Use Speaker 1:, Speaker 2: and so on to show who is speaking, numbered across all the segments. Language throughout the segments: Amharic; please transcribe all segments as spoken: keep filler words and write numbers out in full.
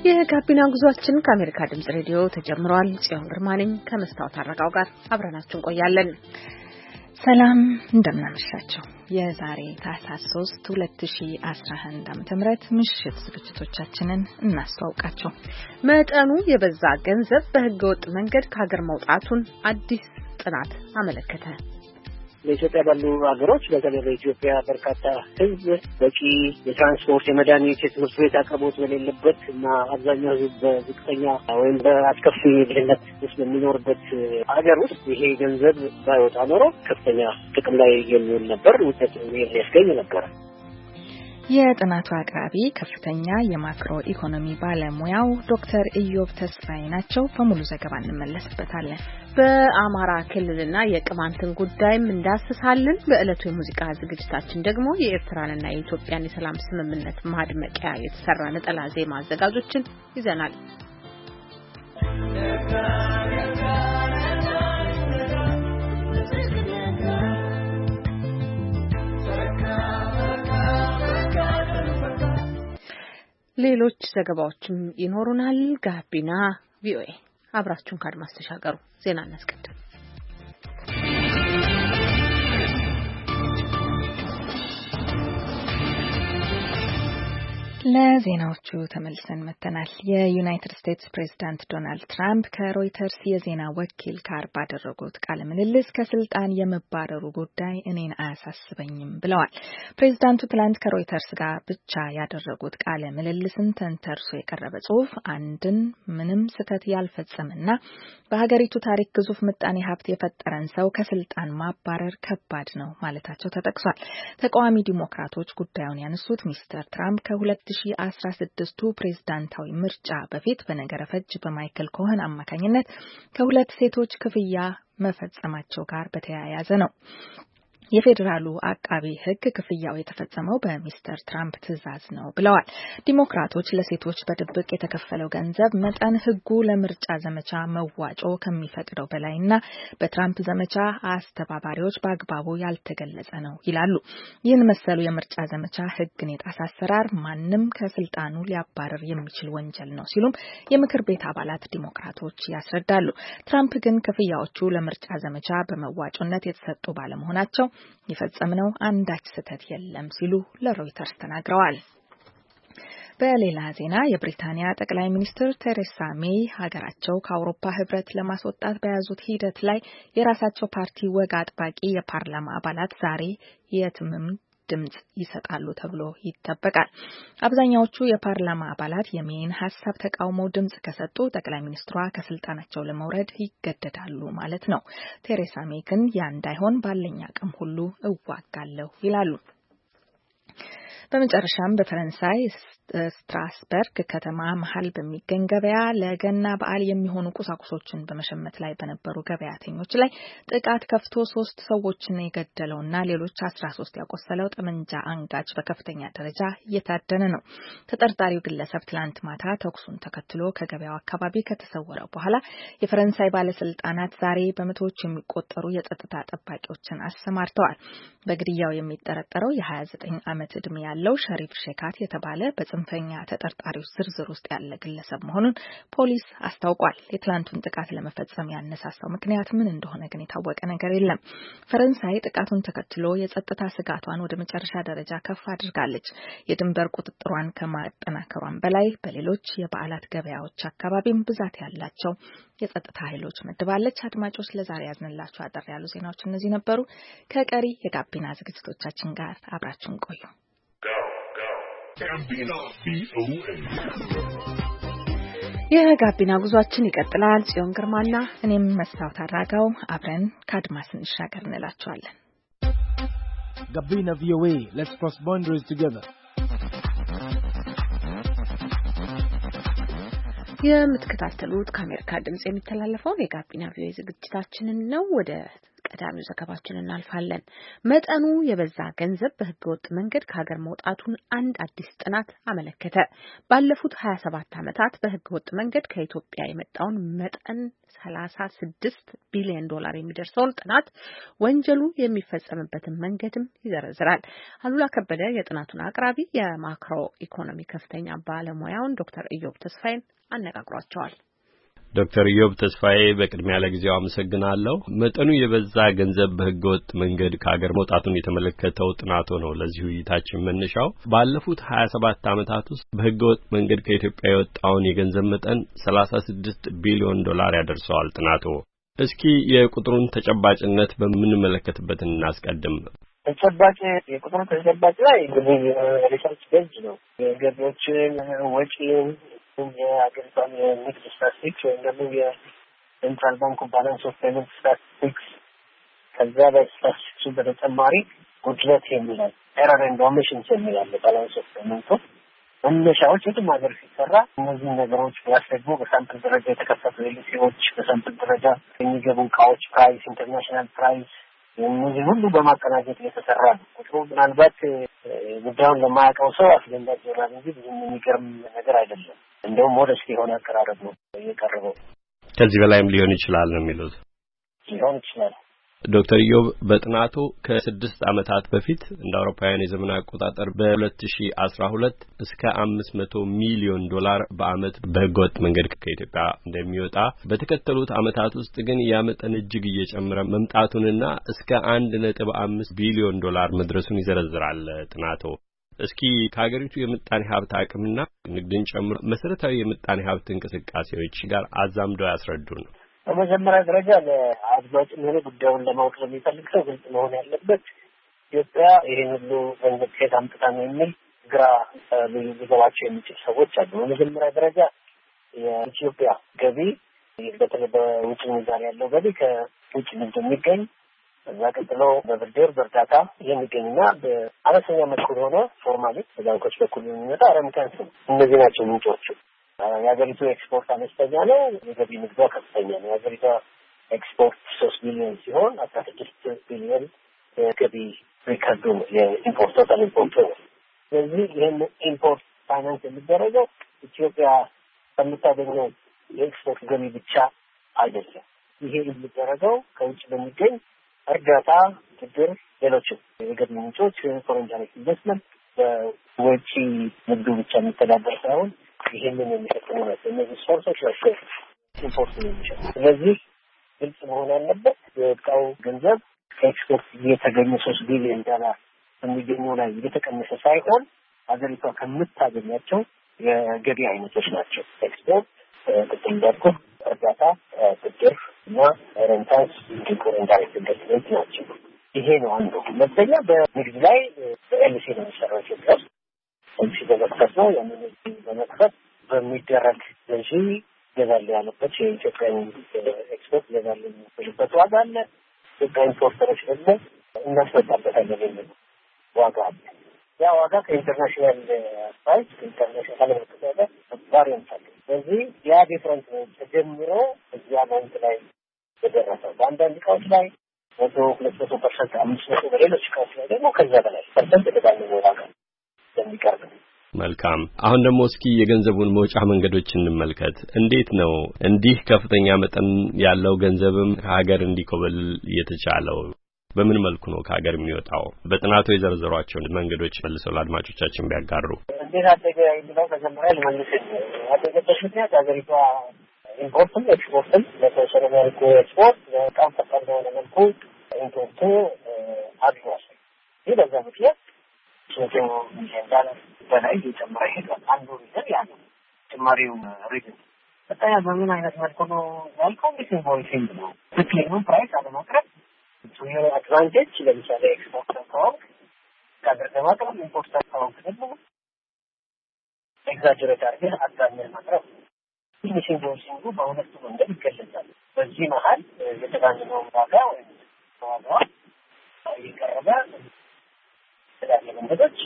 Speaker 1: የጋቢና ጉዟችን ከአሜሪካ ድምጽ ሬዲዮ ተጀምሯል። ጽዮን ግርማ ነኝ ከመስታወት አረጋው ጋር አብረናችሁ እንቆያለን።
Speaker 2: ሰላም እንደምናመሻችሁ። የዛሬ ታህሳስ ሶስት ሁለት ሺህ አስራ አንድ ዓመተ ምህረት ምሽት ዝግጅቶቻችንን እናስተዋውቃችሁ።
Speaker 1: መጠኑ የበዛ ገንዘብ በህገወጥ መንገድ ከሀገር መውጣቱን አዲስ ጥናት አመለከተ።
Speaker 3: በኢትዮጵያ ባሉ ሀገሮች በተለይ በኢትዮጵያ በርካታ ህዝብ በቂ የትራንስፖርት፣ የመድኃኒት፣ የትምህርት ቤት አቅርቦት በሌለበት እና አብዛኛው ህዝብ በዝቅተኛ ወይም በአስከፊ ድህነት ውስጥ በሚኖርበት ሀገር ውስጥ ይሄ ገንዘብ ባይወጣ ኖሮ ከፍተኛ ጥቅም ላይ የሚውል ነበር፣ ውጤት የሚያስገኝ ነበር።
Speaker 2: የጥናቱ አቅራቢ ከፍተኛ የማክሮ ኢኮኖሚ ባለሙያው ዶክተር ኢዮብ ተስፋዬ ናቸው። በሙሉ ዘገባ እንመለስበታለን።
Speaker 1: በአማራ ክልልና የቅማንትን ጉዳይም እንዳስሳለን። በእለቱ የሙዚቃ ዝግጅታችን ደግሞ የኤርትራንና የኢትዮጵያን የሰላም ስምምነት ማድመቂያ የተሰራ ነጠላ ዜማ አዘጋጆችን ይዘናል። ሌሎች ዘገባዎችም ይኖሩናል። ጋቢና ቪኦኤ አብራችሁን ካድማስ ተሻገሩ። ዜና እናስቀድም።
Speaker 2: ለዜናዎቹ ተመልሰን መተናል። የዩናይትድ ስቴትስ ፕሬዝዳንት ዶናልድ ትራምፕ ከሮይተርስ የዜና ወኪል ጋር ባደረጉት ቃለ ምልልስ ከስልጣን የመባረሩ ጉዳይ እኔን አያሳስበኝም ብለዋል። ፕሬዝዳንቱ ትላንት ከሮይተርስ ጋር ብቻ ያደረጉት ቃለ ምልልስን ተንተርሶ የቀረበ ጽሑፍ አንድን ምንም ስህተት ያልፈጸመና በሀገሪቱ ታሪክ ግዙፍ ምጣኔ ሀብት የፈጠረን ሰው ከስልጣን ማባረር ከባድ ነው ማለታቸው ተጠቅሷል። ተቃዋሚ ዲሞክራቶች ጉዳዩን ያነሱት ሚስተር ትራምፕ ከሁለት ሺህ አስራ ስድስቱ ፕሬዝዳንታዊ ምርጫ በፊት በነገረ ፈጅ በማይክል ኮሄን አማካኝነት ከሁለት ሴቶች ክፍያ መፈጸማቸው ጋር በተያያዘ ነው። የፌዴራሉ አቃቢ ሕግ ክፍያው የተፈጸመው በሚስተር ትራምፕ ትዕዛዝ ነው ብለዋል። ዲሞክራቶች ለሴቶች በድብቅ የተከፈለው ገንዘብ መጠን ሕጉ ለምርጫ ዘመቻ መዋጮ ከሚፈቅደው በላይና በትራምፕ ዘመቻ አስተባባሪዎች በአግባቡ ያልተገለጸ ነው ይላሉ። ይህን መሰሉ የምርጫ ዘመቻ ሕግን የጣሰ አሰራር ማንም ከስልጣኑ ሊያባረር የሚችል ወንጀል ነው ሲሉም የምክር ቤት አባላት ዲሞክራቶች ያስረዳሉ። ትራምፕ ግን ክፍያዎቹ ለምርጫ ዘመቻ በመዋጮነት የተሰጡ ባለመሆናቸው የፈጸምነው አንዳች ስህተት የለም ሲሉ ለሮይተርስ ተናግረዋል። በሌላ ዜና የብሪታንያ ጠቅላይ ሚኒስትር ቴሬሳ ሜይ ሀገራቸው ከአውሮፓ ህብረት ለማስወጣት በያዙት ሂደት ላይ የራሳቸው ፓርቲ ወግ አጥባቂ የፓርላማ አባላት ዛሬ የትምም ድምጽ ይሰጣሉ ተብሎ ይጠበቃል። አብዛኛዎቹ የፓርላማ አባላት የሜይን ሀሳብ ተቃውመው ድምጽ ከሰጡ ጠቅላይ ሚኒስትሯ ከስልጣናቸው ለመውረድ ይገደዳሉ ማለት ነው። ቴሬሳ ሜይ ግን ያ እንዳይሆን ባለኝ አቅም ሁሉ እዋጋለሁ ይላሉ። በመጨረሻም በፈረንሳይ ስትራስበርግ ከተማ መሀል በሚገኝ ገበያ ለገና በዓል የሚሆኑ ቁሳቁሶችን በመሸመት ላይ በነበሩ ገበያተኞች ላይ ጥቃት ከፍቶ ሶስት ሰዎችን የገደለውና ሌሎች አስራ ሶስት ያቆሰለው ጠመንጃ አንጋች በከፍተኛ ደረጃ እየታደነ ነው። ተጠርጣሪው ግለሰብ ትላንት ማታ ተኩሱን ተከትሎ ከገበያው አካባቢ ከተሰወረ በኋላ የፈረንሳይ ባለስልጣናት ዛሬ በመቶዎች የሚቆጠሩ የጸጥታ ጠባቂዎችን አሰማርተዋል። በግድያው የሚጠረጠረው የሀያ ዘጠኝ ዓመት ዕድሜ ያለው ሸሪፍ ሼካት የተባለ በጽንፈኛ ተጠርጣሪዎች ዝርዝር ውስጥ ያለ ግለሰብ መሆኑን ፖሊስ አስታውቋል። የትላንቱን ጥቃት ለመፈጸም ያነሳሳው ምክንያት ምን እንደሆነ ግን የታወቀ ነገር የለም። ፈረንሳይ ጥቃቱን ተከትሎ የጸጥታ ስጋቷን ወደ መጨረሻ ደረጃ ከፍ አድርጋለች። የድንበር ቁጥጥሯን ከማጠናከሯን በላይ በሌሎች የበዓላት ገበያዎች አካባቢም ብዛት ያላቸው የጸጥታ ኃይሎች መድባለች። አድማጮች ለዛሬ ያዝንላችሁ አጠር ያሉ ዜናዎች እነዚህ ነበሩ። ከቀሪ የጋቢና ዝግጅቶቻችን ጋር አብራችሁን ቆዩ።
Speaker 1: የጋቢና ጉዟችን ይቀጥላል። ጽዮን ግርማና
Speaker 2: እኔም መስታወት አራጋው አብረን ከአድማስ እንሻገር እንላችኋለን።
Speaker 4: ጋቢና ቪኦኤ let's cross boundaries together።
Speaker 1: የምትከታተሉት ከአሜሪካ ድምጽ የሚተላለፈውን የጋቢና ቪኦኤ ዝግጅታችንን ነው። ወደ ቀዳሚው ዘገባችን እናልፋለን። መጠኑ የበዛ ገንዘብ በህገወጥ መንገድ ከሀገር መውጣቱን አንድ አዲስ ጥናት አመለከተ። ባለፉት ሀያ ሰባት ዓመታት በህገወጥ መንገድ ከኢትዮጵያ የመጣውን መጠን ሰላሳ ስድስት ቢሊዮን ዶላር የሚደርሰውን ጥናት ወንጀሉ የሚፈጸምበትን መንገድም ይዘረዝራል። አሉላ ከበደ የጥናቱን አቅራቢ የማክሮ ኢኮኖሚ ከፍተኛ ባለሙያውን ዶክተር ኢዮብ ተስፋዬን አነጋግሯቸዋል።
Speaker 5: ዶክተር ኢዮብ ተስፋዬ በቅድሚያ ለጊዜው አመሰግናለሁ። መጠኑ የበዛ ገንዘብ በህገወጥ መንገድ ከሀገር መውጣቱን የተመለከተው ጥናቱ ነው ለዚህ ውይይታችን መነሻው። ባለፉት ሀያ ሰባት ዓመታት ውስጥ በህገወጥ መንገድ ከኢትዮጵያ የወጣውን የገንዘብ መጠን ሰላሳ ስድስት ቢሊዮን ዶላር ያደርሰዋል ጥናቱ። እስኪ የቁጥሩን ተጨባጭነት በምንመለከትበት እናስቀድም።
Speaker 3: ተጨባጭ የቁጥሩ ተጨባጭ ላይ እንግዲህ ሪሰርች ቤዝ ነው። የገቢዎችን ወጪን የአገሪቷን የንግድ ስታቲስቲክስ ወይም ደግሞ የሴንትራል ባንክ ባላንስ ኦፍ ፔመንት ስታቲስቲክስ ከዛ በስታቲስቲክሱ በተጨማሪ ጉድለት የሚላል ኤረር ኤንድ ኦሚሽንስ የሚላል ባላንስ ኦፍ ፔመንት መነሻዎች የትም ሀገር ሲሰራ እነዚህ ነገሮች ያስደግሞ በሳምፕል ደረጃ የተከፈቱ ኤልሲዎች በሳምፕል ደረጃ የሚገቡ እቃዎች ፕራይስ፣ ኢንተርናሽናል ፕራይስ እነዚህ ሁሉ በማቀናጀት የተሰራ ነው። ቁጥሩ ምናልባት ጉዳዩን ለማያውቀው ሰው አስደንጋጭ ይሆናል እንጂ ብዙም የሚገርም ነገር አይደለም። እንደውም ሞደስት የሆነ አቀራረብ ነው የቀረበው። ከዚህ በላይም ሊሆን ይችላል ነው የሚሉት። ሊሆን ይችላል።
Speaker 5: ዶክተር ኢዮብ በጥናቱ ከስድስት ዓመታት በፊት እንደ አውሮፓውያን የዘመን አቆጣጠር በ2012 እስከ አምስት መቶ ሚሊዮን ዶላር በአመት በህገወጥ መንገድ ከኢትዮጵያ እንደሚወጣ በተከተሉት ዓመታት ውስጥ ግን ያ መጠን እጅግ እየጨመረ መምጣቱንና እስከ አንድ ነጥብ አምስት ቢሊዮን ዶላር መድረሱን ይዘረዝራል ጥናቱ። እስኪ ከሀገሪቱ የምጣኔ ሀብት አቅምና ንግድን ጨምሮ መሰረታዊ የምጣኔ ሀብት እንቅስቃሴዎች ጋር አዛምደው ያስረዱን።
Speaker 3: በመጀመሪያ ደረጃ ለአድማጭም ሆነ ጉዳዩን ለማወቅ ለሚፈልግ ሰው ግልጽ መሆን ያለበት ኢትዮጵያ ይህን ሁሉ ገንዘብ ከየት አምጥታ ነው የሚል ግራ ሊገባቸው የሚችል ሰዎች አሉ። በመጀመሪያ ደረጃ የኢትዮጵያ ገቢ በተለይ በውጭ ምንዛሪ ያለው ገቢ ከውጭ ንግድ የሚገኝ እዛ ቀጥሎ በብድር በእርዳታ የሚገኝና በአነስተኛ መልኩ ሆኖ ፎርማሊ በባንኮች በኩል የሚመጣ ረሚታንስ ነው። እነዚህ ናቸው ምንጮቹ። የሀገሪቱ ኤክስፖርት አነስተኛ ነው፣ የገቢ ንግዷ ከፍተኛ ነው። የሀገሪቷ ኤክስፖርት ሶስት ቢሊዮን ሲሆን አስራ ስድስት ቢሊዮን የገቢ ሪከርዱ ነው፣ የኢምፖርት ቶታል ኢምፖርት ነው። ስለዚህ ይህን ኢምፖርት ፋይናንስ የሚደረገው ኢትዮጵያ ከምታገኘው የኤክስፖርት ገቢ ብቻ አይደለም። ይሄ የሚደረገው ከውጭ በሚገኝ እርዳታ፣ ብድር፣ ሌሎችም የገቢ ምንጮች ፎሬን ዳይሬክት ኢንቨስትመንት በውጭ ንግዱ ብቻ የሚተዳደር ሳይሆን ይሄንን የሚሸጥኑ ናቸው። እነዚህ ሶርሶች ናቸው ኢምፖርት የሚሸጥ። ስለዚህ ግልጽ መሆን ያለበት የወጣው ገንዘብ ከኤክስፖርት እየተገኘ ሶስት ቢሊዮን ዶላር የሚገኘው ላይ እየተቀነሰ ሳይሆን ሀገሪቷ ከምታገኛቸው የገቢ አይነቶች ናቸው። ኤክስፖርት፣ ቅድም እንዳልኩህ እርዳታ፣ ብድር እና ሬንታንስ ፎሬን ዳይሬክት ኢንቨስትመንት ናቸው። ይሄ ነው አንዱ። ሁለተኛ በንግድ ላይ በኤልሲ ነው የሚሰራው ኢትዮጵያ ውስጥ ኤልሲ በመክፈት ነው። ያንን በመክፈት በሚደረግ ገዢ ገዛል ያለበት የኢትዮጵያ ኤክስፖርት ገዛል የሚልበት ዋጋ አለ። ኢትዮጵያ ኢምፖርተሮች ደግሞ እናስመጣበታለን የሚል ዋጋ አለ። ያ ዋጋ ከኢንተርናሽናል ፕራይስ ከኢንተርናሽናል ዋጋ ቫሪያንስ አለ። ስለዚህ ያ ዲፍረንስ ነው ተጀምሮ እዚያ ባንክ ላይ የደረሰው። በአንዳንድ እቃዎች ላይ መቶ ሁለት መቶ ፐርሰንት አምስት መቶ በሌሎች እቃዎች ላይ ደግሞ ከዛ በላይ ፐርሰንት የተባለ ዋጋ የሚቀርብ።
Speaker 5: መልካም። አሁን ደግሞ እስኪ የገንዘቡን መውጫ መንገዶች እንመልከት። እንዴት ነው እንዲህ ከፍተኛ መጠን ያለው ገንዘብም ከሀገር እንዲኮበል የተቻለው? በምን መልኩ ነው ከሀገር የሚወጣው? በጥናቱ የዘረዘሯቸው መንገዶች መልሰው ለአድማጮቻችን ቢያጋሩ።
Speaker 3: እንዴት አደገ የሚለው መጀመሪያ ልመልስ። ያደገበት ምክንያት ሀገሪቷ ኢምፖርትም ኤክስፖርትም በተወሰነ መልኩ ኤክስፖርት በጣም ፈጣን በሆነ መልኩ ኢምፖርቱ አድጓል። ይህ በዛ ምክንያት ሶቶ ሚሊዮን በላይ እየጨመረ ሄዷል። አንዱ ሪዝን ያ ነው። ጭማሪው ሪዝን በጣም በምን አይነት መልኩ ነው ያልከው? ሚስን ቮይሲንግ ነው። ትክክለኛውን ፕራይስ አለማቅረብ ቱየር አድቫንቴጅ። ለምሳሌ ኤክስፖርት አካውንት ከሀገር ለማቅረብ ኢምፖርት አካውንት ደግሞ ኤግዛጀሬት አድርገህ አጋነን ማቅረብ። ሚስን ቮይሲንጉ በሁለቱ መንገድ ይገለጻል። በዚህ መሀል የተጋነነው ዋጋ ወይም ዋጋዋ እየቀረበ ተዳለ መንገዶች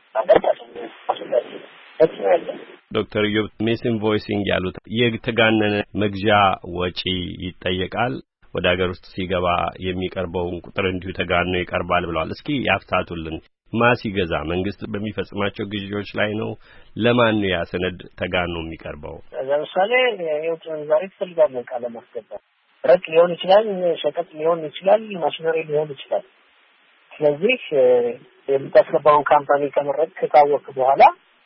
Speaker 5: ዶክተር ኢዮብ ሚስ ኢንቮይሲንግ ያሉት የተጋነነ መግዣ ወጪ ይጠየቃል። ወደ ሀገር ውስጥ ሲገባ የሚቀርበውን ቁጥር እንዲሁ ተጋኖ ይቀርባል ብለዋል። እስኪ ያፍታቱልን። ማስ ይገዛ መንግስት በሚፈጽማቸው ግዢዎች ላይ ነው? ለማን ነው ያ ሰነድ ተጋኖ የሚቀርበው?
Speaker 3: ለምሳሌ የውጭ ምንዛሪ ትፈልጋለህ ዕቃ ለማስገባት ረቅ ሊሆን ይችላል፣ ሸቀጥ ሊሆን ይችላል፣ ማሽነሪ ሊሆን ይችላል። ስለዚህ የምታስገባውን ካምፓኒ ከመረጥክ ካወቅክ በኋላ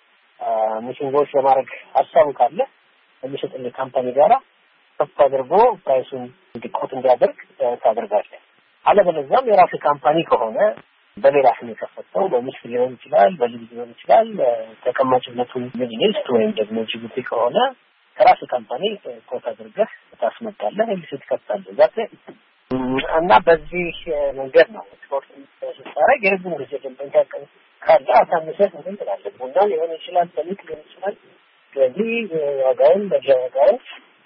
Speaker 3: ሙሽንጎች ለማድረግ ሀሳቡ ካለ የሚሸጥልህ ካምፓኒ ጋራ ከፍ አድርጎ ፕራይሱን እንዲቆት እንዲያደርግ ታደርጋለህ። አለበለዚያም የራስህ ካምፓኒ ከሆነ በሌላ ስም የከፈተው በሚስት ሊሆን ይችላል፣ በልጅ ሊሆን ይችላል፣ ተቀማጭነቱ ሚድል ኢስት ወይም ደግሞ ጅቡቲ ከሆነ ከራስ ካምፓኒ ኮት አድርገህ ታስመጣለህ፣ እንዴት ትከፍታለህ ዛት እና በዚህ መንገድ ነው ኤክስፖርት ሲሰራግ የረጅም ጊዜ ደንበኛ ካለ አሳንሰህ ምን ትላለህ? ቡና ሊሆን ይችላል፣ ሰሊጥ ሊሆን ይችላል። ስለዚህ ዋጋውን በጀዋጋው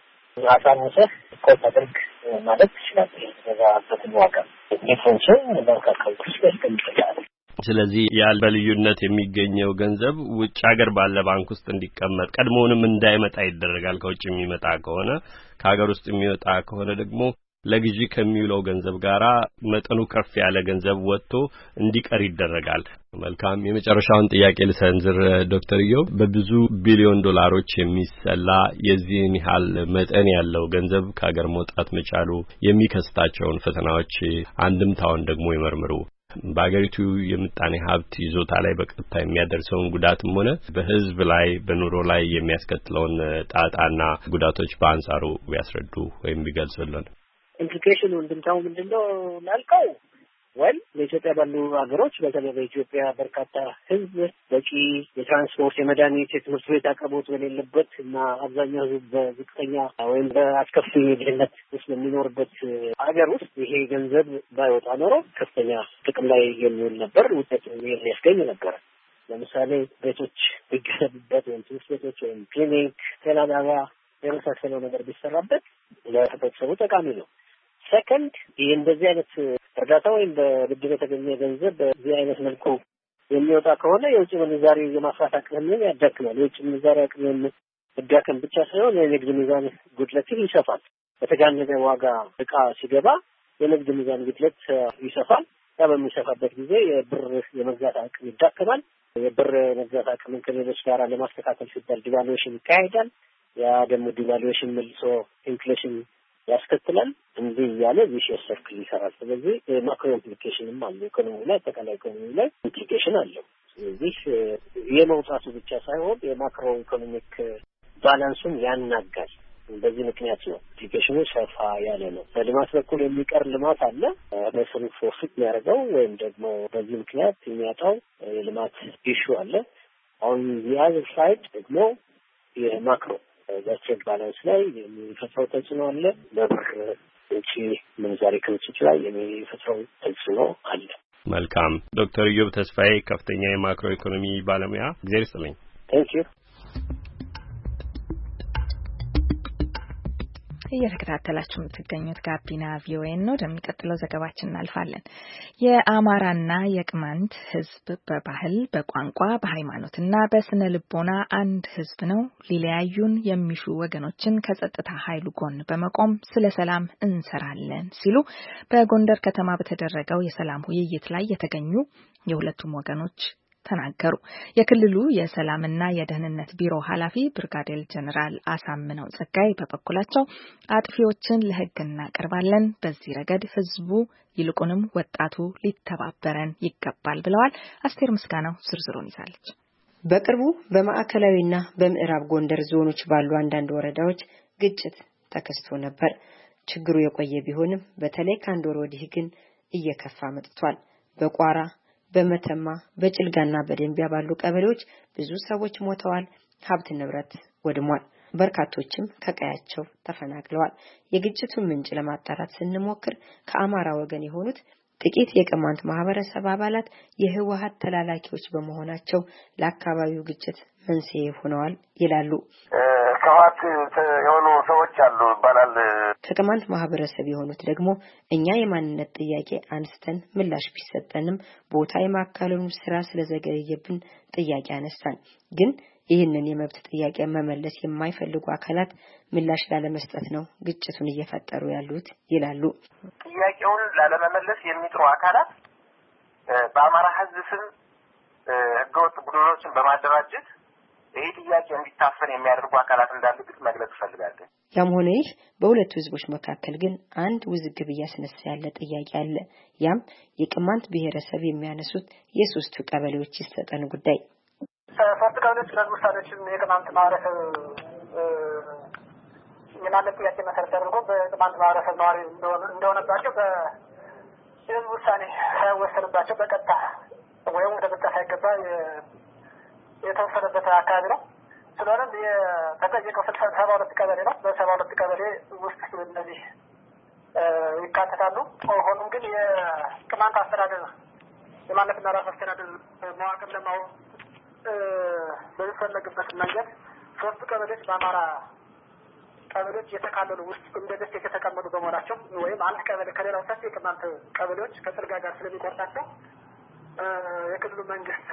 Speaker 3: አሳንሰህ ኮት አድርግ ማለት ትችላለህ። በዛ አጥተን ዋጋ ዲፈረንሽን በርካታው ክስከስ ከሚጠቃል።
Speaker 5: ስለዚህ ያል በልዩነት የሚገኘው ገንዘብ ውጭ ሀገር ባለ ባንክ ውስጥ እንዲቀመጥ ቀድሞውንም እንዳይመጣ ይደረጋል። ከውጭ የሚመጣ ከሆነ ከሀገር ውስጥ የሚወጣ ከሆነ ደግሞ ለግዢ ከሚውለው ገንዘብ ጋራ መጠኑ ከፍ ያለ ገንዘብ ወጥቶ እንዲቀር ይደረጋል። መልካም። የመጨረሻውን ጥያቄ ልሰንዝር ዶክተር ኢዮብ በብዙ ቢሊዮን ዶላሮች የሚሰላ የዚህን ያህል መጠን ያለው ገንዘብ ከሀገር መውጣት መቻሉ የሚከስታቸውን ፈተናዎች አንድምታውን ደግሞ ይመርምሩ። በአገሪቱ የምጣኔ ሀብት ይዞታ ላይ በቀጥታ የሚያደርሰውን ጉዳትም ሆነ በሕዝብ ላይ በኑሮ ላይ የሚያስከትለውን ጣጣና ጉዳቶች በአንጻሩ ቢያስረዱ ወይም ቢገልጹልን።
Speaker 3: ኢምፕሊኬሽኑ እንድምታው ምንድነው ላልከው ወይ በኢትዮጵያ ባሉ ሀገሮች በተለይ በኢትዮጵያ በርካታ ሕዝብ በቂ የትራንስፖርት የመድኃኒት የትምህርት ቤት አቅርቦት በሌለበት እና አብዛኛው ሕዝብ በዝቅተኛ ወይም በአስከፊ ድህነት ውስጥ በሚኖርበት ሀገር ውስጥ ይሄ ገንዘብ ባይወጣ ኖሮ ከፍተኛ ጥቅም ላይ የሚውል ነበር፣ ውጤት የሚያስገኝ ነበር። ለምሳሌ ቤቶች ቢገነቡበት ወይም ትምህርት ቤቶች ወይም ክሊኒክ፣ ጤና ጣቢያ የመሳሰለው ነገር ቢሰራበት ለህብረተሰቡ ጠቃሚ ነው። ሰከንድ ይህ እንደዚህ አይነት እርዳታ ወይም በብድር የተገኘ ገንዘብ በዚህ አይነት መልኩ የሚወጣ ከሆነ የውጭ ምንዛሪ የማፍራት አቅምን ያዳክማል። የውጭ ምንዛሪ አቅምን መዳከም ብቻ ሳይሆን የንግድ ሚዛን ጉድለትን ይሰፋል። በተጋነነ ዋጋ እቃ ሲገባ የንግድ ሚዛን ጉድለት ይሰፋል። ያ በሚሰፋበት ጊዜ የብር የመግዛት አቅም ይዳከማል። የብር መግዛት አቅምን ከሌሎች ጋር ለማስተካከል ሲባል ዲቫሉዌሽን ይካሄዳል። ያ ደግሞ ዲቫሉዌሽን መልሶ ኢንፍሌሽን ያስከትላል። እንዲህ እያለ ቪሸስ ሰርክል ይሰራል። ስለዚህ ማክሮ ኢምፕሊኬሽንም አለው። ኢኮኖሚ ላይ አጠቃላይ ኢኮኖሚ ላይ ኢምፕሊኬሽን አለው። ስለዚህ የመውጣቱ ብቻ ሳይሆን የማክሮ ኢኮኖሚክ ባላንሱን ያናጋል። በዚህ ምክንያት ነው ኢምፕሊኬሽኑ ሰፋ ያለ ነው። በልማት በኩል የሚቀር ልማት አለ በስሩ ፕሮፊት የሚያደርገው ወይም ደግሞ በዚህ ምክንያት የሚያጣው የልማት ኢሹ አለ። አሁን የአዘር ሳይድ ደግሞ የማክሮ በትሬድ ባላንስ ላይ የሚፈጥረው ተጽዕኖ አለ። በብር ውጪ ምንዛሪ ክምችት ላይ የሚፈጥረው ተጽዕኖ አለ።
Speaker 5: መልካም። ዶክተር ኢዮብ ተስፋዬ ከፍተኛ የማክሮ ኢኮኖሚ ባለሙያ፣ እግዚአብሔር ይስጥልኝ።
Speaker 3: ታንክ ዩ።
Speaker 2: እየተከታተላችሁ የምትገኙት ጋቢና ቪኦኤ ነው። ወደሚቀጥለው ዘገባችን እናልፋለን። የአማራና የቅማንት ሕዝብ በባህል፣ በቋንቋ፣ በሃይማኖትና በስነ ልቦና አንድ ሕዝብ ነው። ሊለያዩን የሚሹ ወገኖችን ከጸጥታ ኃይሉ ጎን በመቆም ስለ ሰላም እንሰራለን ሲሉ በጎንደር ከተማ በተደረገው የሰላም ውይይት ላይ የተገኙ የሁለቱም ወገኖች ተናገሩ። የክልሉ የሰላምና የደህንነት ቢሮ ኃላፊ ብርጋዴር ጀነራል አሳምነው ጸጋይ በበኩላቸው አጥፊዎችን ለሕግ እናቀርባለን፣ በዚህ ረገድ ህዝቡ ይልቁንም ወጣቱ ሊተባበረን ይገባል ብለዋል። አስቴር ምስጋናው ዝርዝሩን ይዛለች።
Speaker 6: በቅርቡ በማዕከላዊና በምዕራብ ጎንደር ዞኖች ባሉ አንዳንድ ወረዳዎች ግጭት ተከስቶ ነበር። ችግሩ የቆየ ቢሆንም በተለይ ከአንድ ወር ወዲህ ግን እየከፋ መጥቷል። በቋራ በመተማ በጭልጋና በደንቢያ ባሉ ቀበሌዎች ብዙ ሰዎች ሞተዋል፣ ሀብት ንብረት ወድሟል። በርካቶችም ከቀያቸው ተፈናቅለዋል። የግጭቱን ምንጭ ለማጣራት ስንሞክር ከአማራ ወገን የሆኑት ጥቂት የቅማንት ማህበረሰብ አባላት የህወሓት ተላላኪዎች በመሆናቸው ለአካባቢው ግጭት መንስኤ ሆነዋል ይላሉ።
Speaker 7: ከዋት የሆኑ ሰዎች አሉ ይባላል።
Speaker 6: ከቅማንት ማህበረሰብ የሆኑት ደግሞ እኛ የማንነት ጥያቄ አንስተን ምላሽ ቢሰጠንም ቦታ የማካለሉ ስራ ስለዘገየብን ጥያቄ አነሳን። ግን ይህንን የመብት ጥያቄ መመለስ የማይፈልጉ አካላት ምላሽ ላለመስጠት ነው ግጭቱን እየፈጠሩ ያሉት ይላሉ።
Speaker 7: ጥያቄውን ላለመመለስ የሚጥሩ አካላት በአማራ ህዝብ ስም ህገወጥ ቡድኖችን በማደራጀት ይህ ጥያቄ እንዲታፈን የሚያደርጉ አካላት እንዳሉ ግን መግለጽ እፈልጋለሁ።
Speaker 6: ያም ሆነ ይህ በሁለቱ ህዝቦች መካከል ግን አንድ ውዝግብ እያስነሳ ያለ ጥያቄ አለ። ያም የቅማንት ብሔረሰብ የሚያነሱት የሶስቱ ቀበሌዎች ይሰጠን ጉዳይ
Speaker 3: ሶስት ቀበሌዎች ለምሳሌችን የቅማንት ማህበረሰብ የማንነት ጥያቄ መሰረት አድርጎ በቅማንት ማህበረሰብ ነዋሪ እንደሆነባቸው በህዝብ ውሳኔ ሳይወሰንባቸው በቀጥታ ወይም ወደ ምርጫ ሳይገባ የተወሰነበት አካባቢ ነው። ስለሆነም የተጠየቀው ሰባ ሁለት ቀበሌ ነው። በሰባ ሁለት ቀበሌ ውስጥ እነዚህ ይካተታሉ። ሆኖም ግን የቅማንት አስተዳደር የማንነትና ራስ አስተዳደር መዋቅር ለማወቅ በሚፈለግበት መንገድ ሶስቱ ቀበሌዎች በአማራ ቀበሌዎች የተካለሉ ውስጥ እንደ ደስ የተቀመጡ በመሆናቸው ወይም አንድ ቀበሌ ከሌላው ሰፊ የቅማንት ቀበሌዎች ከጽልጋ ጋር ስለሚቆርጣቸው የክልሉ መንግስት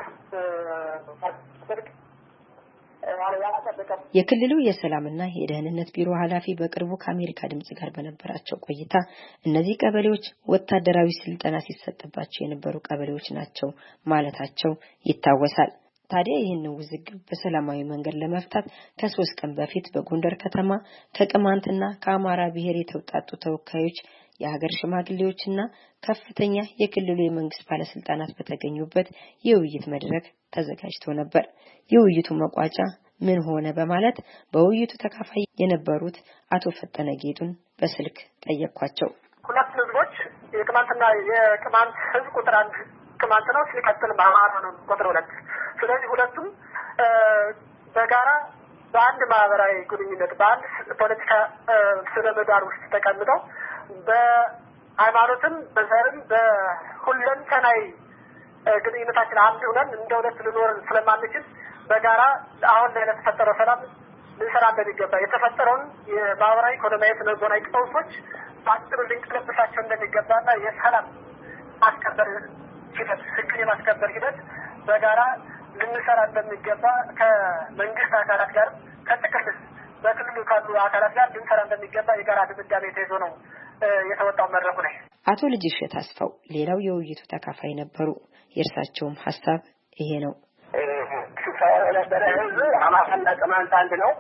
Speaker 6: የክልሉ የሰላምና የደህንነት ቢሮ ኃላፊ በቅርቡ ከአሜሪካ ድምጽ ጋር በነበራቸው ቆይታ እነዚህ ቀበሌዎች ወታደራዊ ስልጠና ሲሰጥባቸው የነበሩ ቀበሌዎች ናቸው ማለታቸው ይታወሳል። ታዲያ ይህንን ውዝግብ በሰላማዊ መንገድ ለመፍታት ከሶስት ቀን በፊት በጎንደር ከተማ ከቅማንትና ከአማራ ብሔር የተውጣጡ ተወካዮች የሀገር ሽማግሌዎችና ከፍተኛ የክልሉ የመንግስት ባለስልጣናት በተገኙበት የውይይት መድረክ ተዘጋጅቶ ነበር። የውይይቱ መቋጫ ምን ሆነ በማለት በውይይቱ ተካፋይ የነበሩት አቶ ፈጠነ ጌጡን በስልክ ጠየቅኳቸው።
Speaker 3: ሁለት ህዝቦች የቅማንትና የቅማንት ህዝብ ቁጥር አንድ ቅማንት ነው፣ ሲቀጥል አማራ ነው ቁጥር ሁለት። ስለዚህ ሁለቱም በጋራ በአንድ ማህበራዊ ግንኙነት በአንድ ፖለቲካ ስነ ምህዳር ውስጥ ተቀምጠው በሃይማኖትም በዘርም በሁለንተናዊ ግንኙነታችን አንድ ሆነን እንደ ሁለት ልኖር ስለማንችል በጋራ አሁን ላይ ለተፈጠረው ሰላም ልንሰራ እንደሚገባ የተፈጠረውን የማህበራዊ ኢኮኖሚያዊ ስነልቦናዊ ቀውሶች በአጭሩ ልንቀለብሳቸው እንደሚገባና የሰላም ማስከበር ሂደት ህግን የማስከበር ሂደት በጋራ ልንሰራ እንደሚገባ ከመንግስት አካላት ጋር ከጥቅል በክልሉ ካሉ አካላት ጋር ልንሰራ እንደሚገባ የጋራ ድምዳሜ ተይዞ ነው የተወጣው መድረኩ ላይ።
Speaker 6: አቶ ልጅሸት አስፋው ሌላው የውይይቱ ተካፋይ ነበሩ። የእርሳቸውም ሀሳብ ይሄ ነው።
Speaker 7: ስብሰባው የነበረ ህዝብ አማራና ቅማንት አንድ ነው።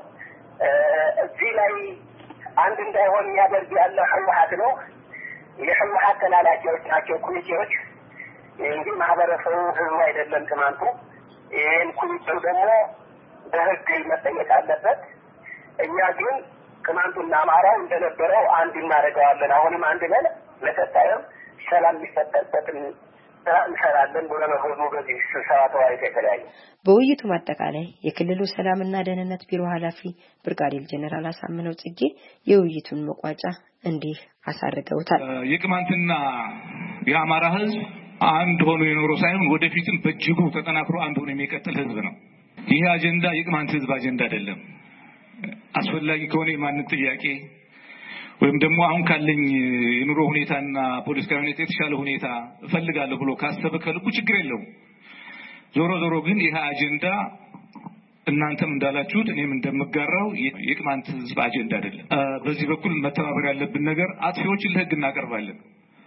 Speaker 7: እዚህ ላይ አንድ እንዳይሆን የሚያደርግ ያለ ህወሓት ነው። የህወሓት ተላላኪዎች ናቸው ኮሚቴዎች። እንግዲህ ማህበረሰቡ ህዝቡ አይደለም ቅማንቱ። ይህን ኮሚቴው ደግሞ በህግ መጠየቅ አለበት። እኛ ግን ቅማንቱና አማራው እንደነበረው አንድ እናደርገዋለን። አሁንም አንድ ነን። ለቀጣይም ሰላም የሚፈጠርበትን ስራ እንሰራለን ብሎ ነው ህዝቡ በዚህ ስብሰባ ተወያይቶ የተለያየ።
Speaker 6: በውይይቱ ማጠቃላይ የክልሉ ሰላምና ደህንነት ቢሮ ኃላፊ ብርጋዴር ጀነራል አሳምነው ጽጌ የውይይቱን መቋጫ እንዲህ አሳርገውታል።
Speaker 8: የቅማንትና የአማራ ህዝብ አንድ ሆኖ የኖረው ሳይሆን ወደፊትም በእጅጉ ተጠናክሮ አንድ ሆኖ የሚቀጥል ህዝብ ነው። ይሄ አጀንዳ የቅማንት ህዝብ አጀንዳ አይደለም። አስፈላጊ ከሆነ የማንነት ጥያቄ ወይም ደግሞ አሁን ካለኝ የኑሮ ሁኔታና ፖለቲካዊ ሁኔታ የተሻለ ሁኔታ እፈልጋለሁ ብሎ ካሰበ ከልቡ ችግር የለውም። ዞሮ ዞሮ ግን ይሄ አጀንዳ እናንተም እንዳላችሁት እኔም እንደምጋራው የቅማንት ህዝብ አጀንዳ አይደለም። በዚህ በኩል መተባበር ያለብን ነገር አጥፊዎችን ለህግ እናቀርባለን።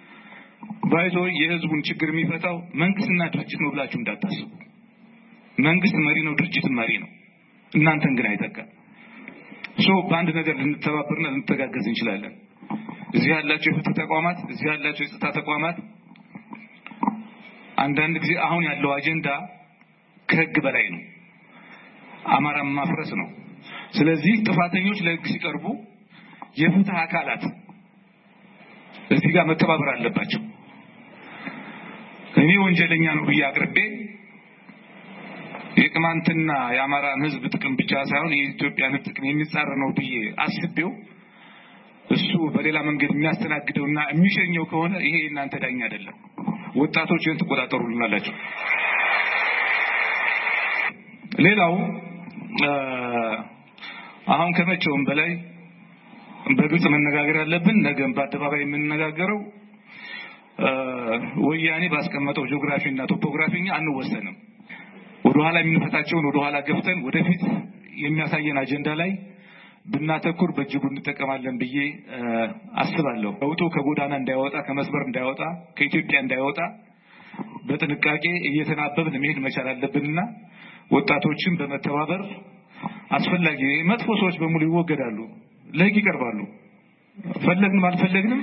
Speaker 8: ባይዞ የህዝቡን ችግር የሚፈታው መንግስትና ድርጅት ነው ብላችሁ እንዳታስቡ። መንግስት መሪ ነው፣ ድርጅት መሪ ነው። እናንተን ግን አይተካም። ሶ በአንድ ነገር ልንተባበርና ልንተጋገዝ እንችላለን። እዚህ ያላችሁ የፍትህ ተቋማት፣ እዚህ ያላችሁ የጸጥታ ተቋማት አንዳንድ ጊዜ አሁን ያለው አጀንዳ ከህግ በላይ ነው። አማራን ማፍረስ ነው። ስለዚህ ጥፋተኞች ለህግ ሲቀርቡ የፍትህ አካላት እዚህ ጋር መተባበር አለባቸው። እኔ ወንጀለኛ ነው ብዬ አቅርቤ የቅማንትና የአማራን ህዝብ ጥቅም ብቻ ሳይሆን የኢትዮጵያን ጥቅም የሚጻረር ነው ብዬ አስቤው እሱ በሌላ መንገድ የሚያስተናግደውና የሚሸኘው ከሆነ ይሄ እናንተ ዳኛ አይደለም። ወጣቶችን ተቆጣጠሩልናላችሁ። ሌላው አሁን ከመቼውም በላይ በግልጽ መነጋገር ያለብን ነገም በአደባባይ የምንነጋገረው ወያኔ ባስቀመጠው ጂኦግራፊና ቶፖግራፊኛ አንወሰንም። ወደ ኋላ የምንፈታቸውን ወደ ኋላ ገፍተን ወደፊት የሚያሳየን አጀንዳ ላይ ብናተኩር በእጅጉ እንጠቀማለን ብዬ አስባለሁ። ለውጡ ከጎዳና እንዳይወጣ ከመስበር እንዳይወጣ ከኢትዮጵያ እንዳይወጣ በጥንቃቄ እየተናበብን መሄድ መቻል አለብንና ወጣቶችን በመተባበር አስፈላጊ መጥፎ ሰዎች በሙሉ ይወገዳሉ፣ ለህግ ይቀርባሉ። ፈለግንም አልፈለግንም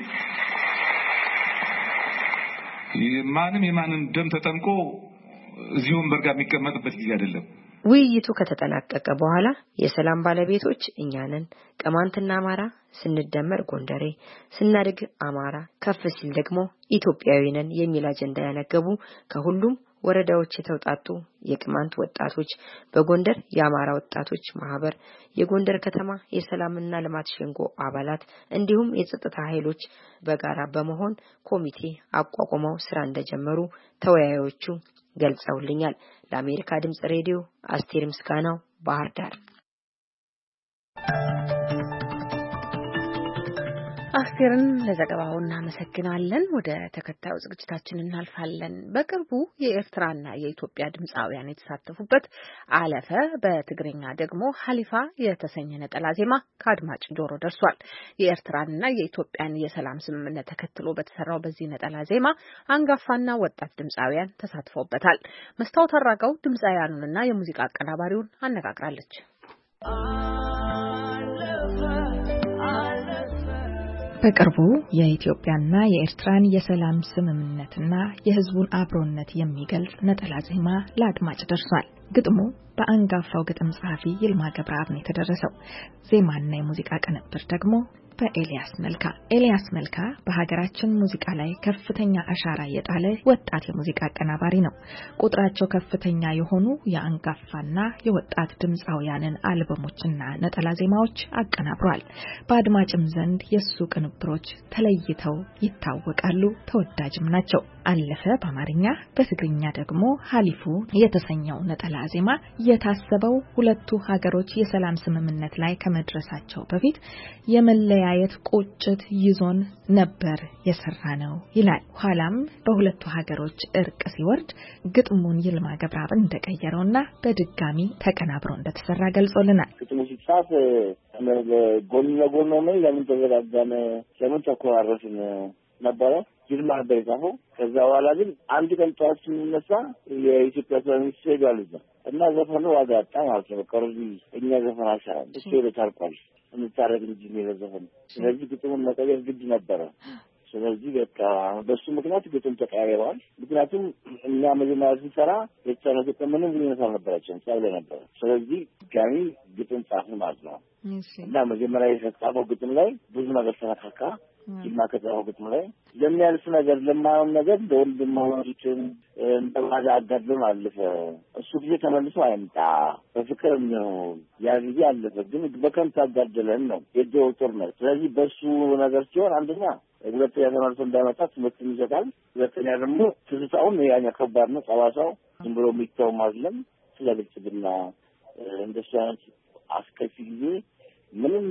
Speaker 8: ማንም የማንም ደም ተጠምቆ እዚሁም በርጋ የሚቀመጥበት ጊዜ አይደለም።
Speaker 6: ውይይቱ ከተጠናቀቀ በኋላ የሰላም ባለቤቶች እኛ ነን፣ ቅማንትና አማራ ስንደመር ጎንደሬ፣ ስናድግ አማራ፣ ከፍ ሲል ደግሞ ኢትዮጵያዊ ነን የሚል አጀንዳ ያነገቡ ከሁሉም ወረዳዎች የተውጣጡ የቅማንት ወጣቶች፣ በጎንደር የአማራ ወጣቶች ማህበር፣ የጎንደር ከተማ የሰላምና ልማት ሸንጎ አባላት እንዲሁም የጸጥታ ኃይሎች በጋራ በመሆን ኮሚቴ አቋቁመው ስራ እንደጀመሩ ተወያዮቹ ገልጸውልኛል። ለአሜሪካ ድምጽ ሬዲዮ አስቴር ምስጋናው ባህር ዳር።
Speaker 1: አስቴርን ለዘገባው እናመሰግናለን። ወደ ተከታዩ ዝግጅታችን እናልፋለን። በቅርቡ የኤርትራና የኢትዮጵያ ድምጻውያን የተሳተፉበት አለፈ በትግርኛ ደግሞ ሐሊፋ የተሰኘ ነጠላ ዜማ ከአድማጭ ጆሮ ደርሷል። የኤርትራንና የኢትዮጵያን የሰላም ስምምነት ተከትሎ በተሰራው በዚህ ነጠላ ዜማ አንጋፋና ወጣት ድምጻውያን ተሳትፈውበታል። መስታወት አራጋው ድምጻውያኑንና የሙዚቃ አቀናባሪውን አነጋግራለች።
Speaker 2: በቅርቡ የኢትዮጵያና የኤርትራን የሰላም ስምምነትና የሕዝቡን አብሮነት የሚገልጽ ነጠላ ዜማ ለአድማጭ ደርሷል። ግጥሙ በአንጋፋው ግጥም ጸሐፊ ይልማ ገብረአብ ነው የተደረሰው። ዜማና የሙዚቃ ቅንብር ደግሞ በኤልያስ መልካ። ኤልያስ መልካ በሀገራችን ሙዚቃ ላይ ከፍተኛ አሻራ የጣለ ወጣት የሙዚቃ አቀናባሪ ነው። ቁጥራቸው ከፍተኛ የሆኑ የአንጋፋና የወጣት ድምጻውያንን አልበሞችና ነጠላ ዜማዎች አቀናብሯል። በአድማጭም ዘንድ የሱ ቅንብሮች ተለይተው ይታወቃሉ፣ ተወዳጅም ናቸው። አለፈ በአማርኛ በትግርኛ ደግሞ ሐሊፉ የተሰኘው ነጠላ ዜማ የታሰበው ሁለቱ ሀገሮች የሰላም ስምምነት ላይ ከመድረሳቸው በፊት የመለያ የት ቁጭት ይዞን ነበር የሰራነው ይላል። ኋላም በሁለቱ ሀገሮች እርቅ ሲወርድ ግጥሙን ይልማ ገብረአብ እንደቀየረውና በድጋሚ ተቀናብሮ እንደተሰራ ገልጾልናል።
Speaker 9: ግጥሙ ሲጻፍ ጎን ለጎን ነው ለምን ተዘጋጋነ ለምን ተኮራረፍን ነበር ይልማ በዛው። ከዛ በኋላ ግን አንድ ቀን ጠዋት ሲነሳ የኢትዮጵያ ሰራዊት ሲገባል እና ዘፈኑ ዋጋ አጣ ማለት ነው። ቀርቢ እኛ ዘፈን አሻራን እሱ ለታርቋል እንታረግ እንጂ ነው ዘፈኑ። ስለዚህ ግጥሙን መቀየር ግድ ነበር። ስለዚህ በቃ በሱ ምክንያት ግጥም ተቀያይሯል። ምክንያቱም እኛ መጀመሪያ ሲሰራ የተሰራው ግጥም ምንም ልዩነት አልነበረችም ሳይለ ነበር። ስለዚህ ጋሚ ግጥም ጻፍ ማለት ነው። እና መጀመሪያ የተጻፈው ግጥም ላይ ብዙ ነገር ተነካካ። ይማከታው ግጥም ላይ ለሚያልፍ ነገር ለማይሆን ነገር ለወንድማማቾችን እንደማዳ አጋድም አለፈ። እሱ ጊዜ ተመልሶ አይምጣ በፍቅር ነው ያ ጊዜ አለፈ። ግን በከንቱ አጋደለን ነው የደው ጦርነት። ስለዚህ በሱ ነገር ሲሆን አንደኛ ሁለተኛ ተመልሶ እንዳይመጣ ትምህርት ይሰጣል። ሁለተኛ ደግሞ ትዝታውን ያኛ ከባድ ነው። ጸባሳው ዝም ብሎ የሚታው ማዝለም ስለ ብልጽግና እንደሱ አይነት አስከፊ ጊዜ ምንም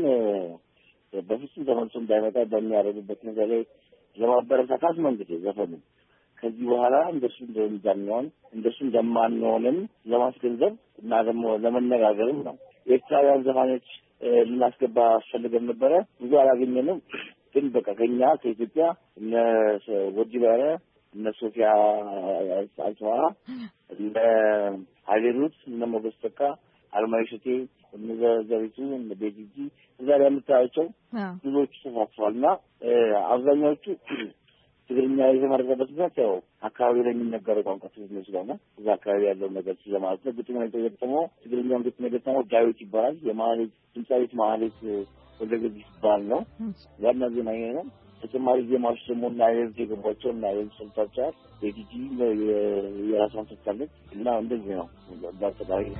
Speaker 9: በፍጹም ተመልሶ እንዳይመጣ በሚያደርጉበት ነገር ላይ ለማበረታታት መንገድ ዘፈኑ ከዚህ በኋላ እንደሱ እንደሚዛኛውን እንደሱ እንደማንሆንም ለማስገንዘብ እና ደግሞ ለመነጋገርም ነው። የኤርትራውያን ዘፋኞች ልናስገባ አስፈልገን ነበረ። ብዙ አላገኘንም። ግን በቃ ከኛ ከኢትዮጵያ እነ ወዲባረ እነ ሶፊያ አልተዋ እነ ሀይሌሩት እነ ሞገስተካ አልማይሽቴ እነ ዘሪቱ እነ ቤጂጂ እዛ ላይ የምታያቸው ብዙዎቹ ተሳትፈዋልና አብዛኛዎቹ ትግርኛ የተመረጠበት ምክንያት ያው አካባቢ ላይ የሚነገረው ቋንቋ ትግርኛ ስለሆነ እዛ አካባቢ ያለው ነገር ስለማለት ነው። ግጥሙ የተገጠመው ትግርኛውን ግጥም የገጠመው ዳዊት ይባላል። የማህሌት ድምፃዊት ማህሌት ወደ ገዚህ ይባል ነው። ዋና ዜማ ይሄ ነው። ተጨማሪ ዜማዎች ደግሞ እና የዚህ የገባቸው እና የዚህ ሰልታቻት ቤጂጂ የራሷን ሰጥታለች እና እንደዚህ ነው በአጠቃላይ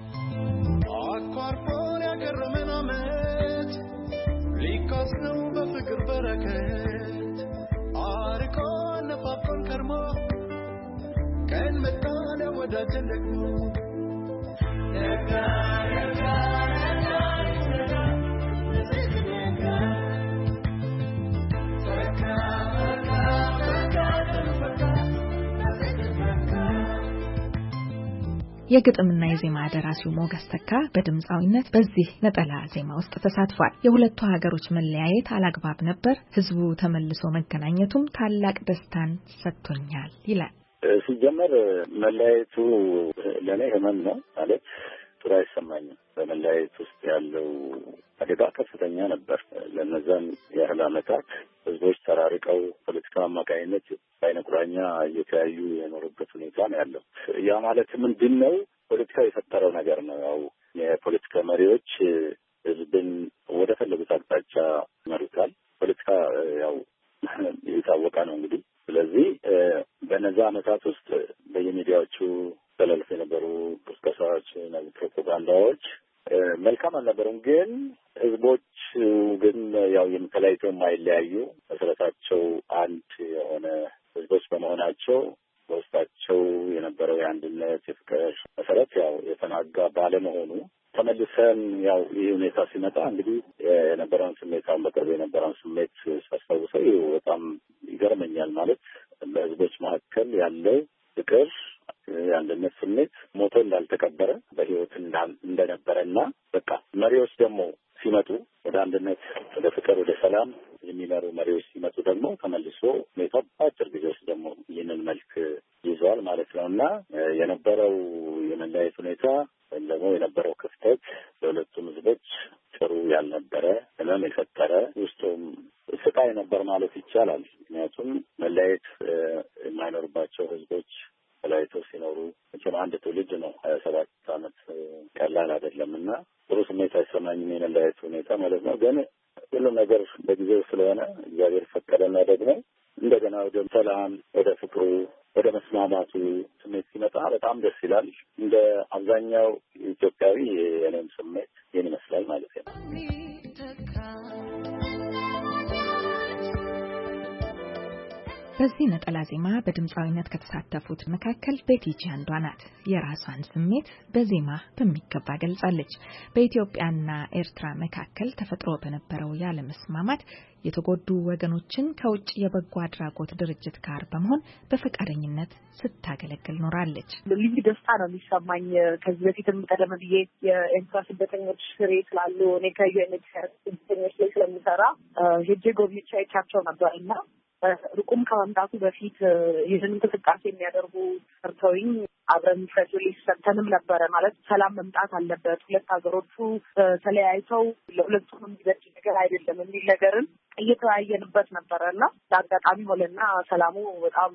Speaker 10: አቋርጦን ያገረመን አመት ሊካስ ነው በፍቅር በረከት አርቆን ነፋቆን ከርሞ ቀን መጣን ወዳጀን ደግሞ ነጋ ነጋ ነጋ
Speaker 2: የግጥምና የዜማ ደራሲው ሞገስ ተካ በድምጻዊነት በዚህ ነጠላ ዜማ ውስጥ ተሳትፏል። የሁለቱ ሀገሮች መለያየት አላግባብ ነበር፣ ህዝቡ ተመልሶ መገናኘቱም ታላቅ ደስታን ሰጥቶኛል ይላል።
Speaker 11: ሲጀመር መለያየቱ ለኔ ህመም ነው ማለት ጥሩ አይሰማኝም። በመለያየት ውስጥ ያለው አደጋ ከፍተኛ ነበር። ለነዛም ያህል ዓመታት ህዝቦች ተራርቀው ፖለቲካ አማካኝነት በዓይነ ቁራኛ እየተያዩ የኖሩበት ሁኔታ ነው ያለው። ያ ማለት ምንድን ነው? ፖለቲካ የፈጠረው ነገር ነው። ያው የፖለቲካ መሪዎች ህዝብን ወደ ፈለጉት አቅጣጫ ይመሩታል። ፖለቲካ ያው የታወቀ ነው እንግዲህ። ስለዚህ በነዛ ዓመታት ውስጥ በየሚዲያዎቹ ተላልፈው የነበሩ ቅስቀሳዎች፣ ፕሮፓጋንዳዎች መልካም አልነበሩም። ግን ህዝቦች ግን ያው የምተላይተው የማይለያዩ መሰረታቸው አንድ የሆነ ህዝቦች በመሆናቸው በውስጣቸው የነበረው የአንድነት የፍቅር መሰረት ያው የተናጋ ባለመሆኑ ተመልሰን ያው ይህ ሁኔታ ሲመጣ እንግዲህ የነበረውን ስሜት አሁን በቅርብ የነበረውን ስሜት ሳስታውሰው በጣም ይገርመኛል። ማለት በህዝቦች መካከል ያለው ፍቅር የአንድነት ስሜት ሞቶ እንዳልተቀበረ በህይወት እንደነበረና በቃ መሪዎች ደግሞ ሲመጡ ወደ አንድነት፣ ወደ ፍቅር፣ ወደ ሰላም የሚመሩ መሪዎች ሲመጡ ደግሞ ተመልሶ ሁኔታው በአጭር ጊዜ ውስጥ ደግሞ ይህንን መልክ ይዘዋል ማለት ነው እና የነበረው የመለያየት ሁኔታ ወይም ደግሞ የነበረው ክፍተት ለሁለቱም ህዝቦች ጥሩ ያልነበረ ህመም የፈጠረ ውስጡም ስቃይ ነበር ማለት ይቻላል። ምክንያቱም መለያየት የማይኖርባቸው ህዝቦች ተለያይተው ሲኖሩ መቼም አንድ ትውልድ ነው። ሀያ ሰባት ዓመት ቀላል አይደለም እና ጥሩ ስሜት አይሰማኝም የመለያየት ሁኔታ ማለት ነው። ግን ሁሉም ነገር በጊዜው ስለሆነ እግዚአብሔር ፈቀደና ደግሞ እንደገና ወደ ሰላም፣ ወደ ፍቅሩ፣ ወደ መስማማቱ ስሜት ሲመጣ በጣም ደስ ይላል። እንደ አብዛኛው ኢትዮጵያዊ የኔም ስሜት ይህን ይመስላል ማለት ነው።
Speaker 2: በዚህ ነጠላ ዜማ በድምጻዊነት ከተሳተፉት መካከል ቤቲጂ አንዷ ናት። የራሷን ስሜት በዜማ በሚገባ ገልጻለች። በኢትዮጵያና ኤርትራ መካከል ተፈጥሮ በነበረው ያለመስማማት የተጎዱ ወገኖችን ከውጭ የበጎ አድራጎት ድርጅት ጋር በመሆን በፈቃደኝነት ስታገለግል ኖራለች።
Speaker 12: ልዩ ደስታ ነው የሚሰማኝ። ከዚህ በፊትም ቀደም ብዬ የኤርትራ ስደተኞች ስሬ ስላሉ እኔ ከዩኤንኤችሲአር ስደተኞች ላይ ስለሚሰራ ሄጄ ጎብኝቼ አይቻቸው ነበርና ሩቁም ከመምጣቱ በፊት ይህን እንቅስቃሴ የሚያደርጉ ሰርተውኝ አብረን ፈጅሊስ ሰምተንም ነበረ። ማለት ሰላም መምጣት አለበት፣ ሁለት ሀገሮቹ ተለያይተው ለሁለቱም የሚበጅ ነገር አይደለም የሚል ነገርን እየተወያየንበት ነበረና ለአጋጣሚ ሆነና ሰላሙ በጣም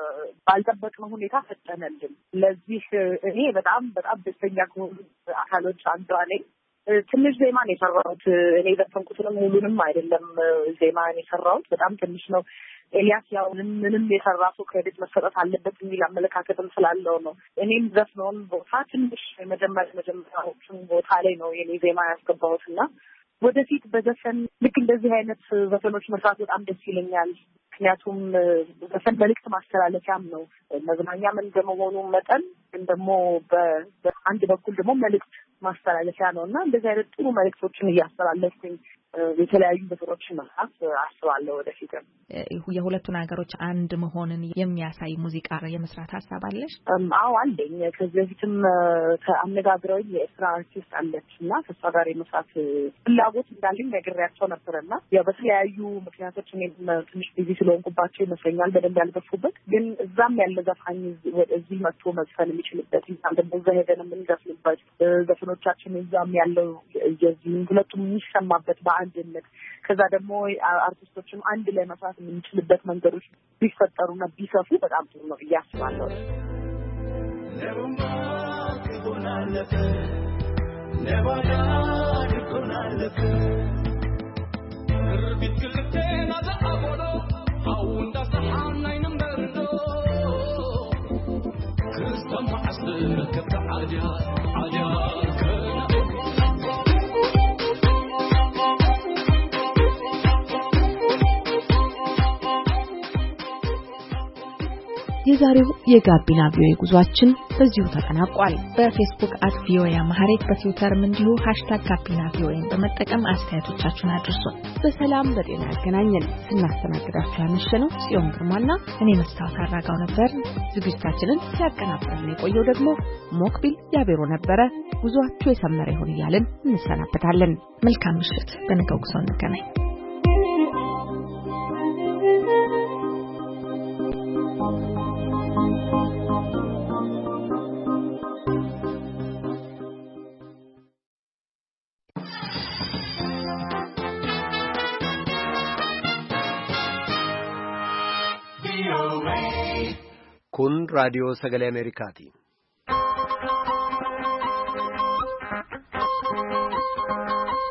Speaker 12: ባልጠበቅነው ሁኔታ ፈጠነልን። ለዚህ እኔ በጣም በጣም ደስተኛ ከሆኑ አካሎች አንዷ ነኝ። ትንሽ ዜማ ነው የሰራሁት። እኔ ዘፈንኩትንም ሙሉንም አይደለም ዜማ ነው የሰራሁት፣ በጣም ትንሽ ነው። ኤልያስ ያው ምንም የሰራ ሰው ክሬዲት መሰጠት አለበት የሚል አመለካከትም ስላለው ነው። እኔም ዘፍነውን ቦታ ትንሽ መጀመሪያ መጀመሪያዎቹን ቦታ ላይ ነው የኔ ዜማ ያስገባሁትና ወደፊት በዘፈን ልክ እንደዚህ አይነት ዘፈኖች መስራት በጣም ደስ ይለኛል። ምክንያቱም ዘፈን መልዕክት ማስተላለፊያም ነው። መዝናኛም እንደመሆኑ መጠን ግን ደግሞ በአንድ በኩል ደግሞ መልዕክት ማስተላለፊያ ነው እና እንደዚህ አይነት ጥሩ መልዕክቶችን እያስተላለፍኩኝ የተለያዩ ዘፈኖችን መስራት አስባለሁ። ወደፊትም
Speaker 2: የሁለቱን ሀገሮች አንድ መሆንን የሚያሳይ ሙዚቃ የመስራት ሀሳብ አለሽ?
Speaker 12: አዎ አለኝ። ከዚህ በፊትም ከአነጋግረውኝ የኤርትራ አርቲስት አለች እና ከእሷ ጋር የመስራት ፍላጎት እንዳለኝ ነግሬያቸው ነበርና ያው በተለያዩ ምክንያቶች እኔም ትንሽ ቢዚ ስለሆንኩባቸው ይመስለኛል በደንብ ያልገፉበት። ግን እዛም ያለ ዘፋኝ እዚህ መጥቶ መዝፈን የሚችልበት እዛም ደግሞ እዛ ሄደን የምንዘፍንበት ዘፈኖቻችን እዛም ያለው የዚህ ሁለቱም የሚሰማበት በአንድነት ከዛ ደግሞ አርቲስቶችን አንድ ላይ መስራት የምንችልበት መንገዶች ቢፈጠሩና ቢሰፉ በጣም ጥሩ ነው ብዬ አስባለሁ።
Speaker 1: የዛሬው የጋቢና ቪኦኤ ጉዟችን በዚሁ ተጠናቋል። በፌስቡክ አት ቪኦኤ አማርኛ በትዊተርም እንዲሁ ሃሽታግ ጋቢና ቪኦኤን በመጠቀም አስተያየቶቻችሁን አድርሱን። በሰላም በጤና ያገናኘን። ስናስተናግዳችሁ ያመሸነው ጽዮን ግርማና እኔ መስታወት አራጋው ነበር። ዝግጅታችንን ሲያቀናብረን የቆየው ደግሞ ሞክቢል ያቤሮ ነበረ። ጉዟችሁ የሰመረ ይሁን እያልን እንሰናበታለን። መልካም ምሽት። በነገው ጉዞ እንገናኝ።
Speaker 13: Kun Radio Sagalee Ameerikaati.